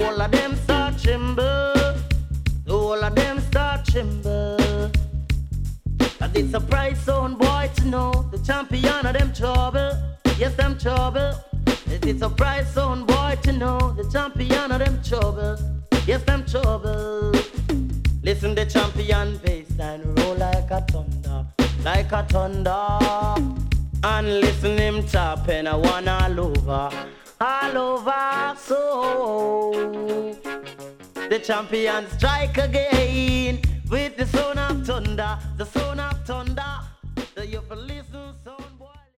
all of them start tremble. All of them start tremble. And it's a price sound boy to know the champion of them trouble. Yes, them trouble. It's a price sound boy to know the champion of them trouble. Yes, them trouble. Listen, the champion bassline roll like a thunder, like a thunder. And listen him tapping a one all over, all over. So the champion strike again with the sound of thunder, the sound